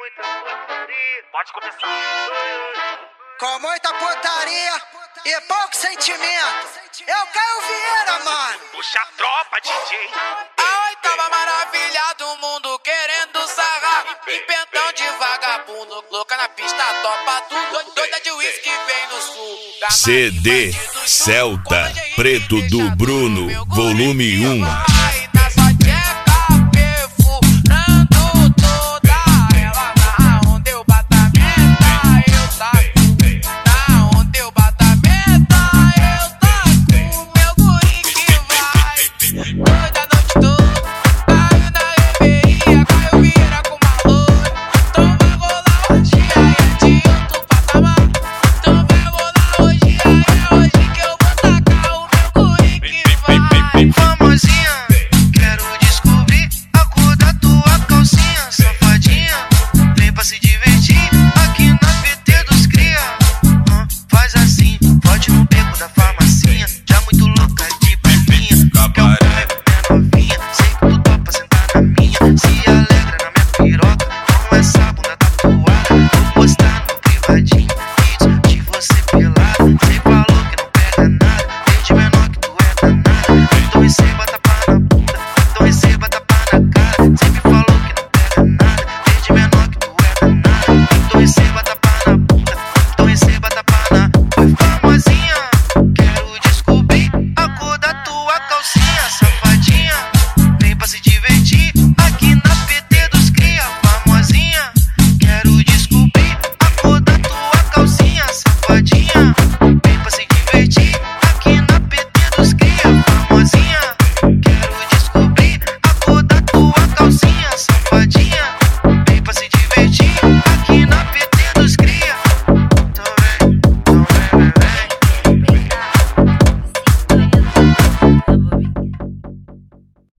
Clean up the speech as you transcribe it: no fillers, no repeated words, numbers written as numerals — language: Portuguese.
Pode começar. Com muita putaria e pouco sentimento. Eu Caio Vieira, mano. Puxa a tropa, DJ. A oitava maravilha do mundo querendo sarrar. Empentão de vagabundo, louca na pista, topa tudo. Doida de uísque vem no sul. CD Celta Preto do Bruno, volume 1.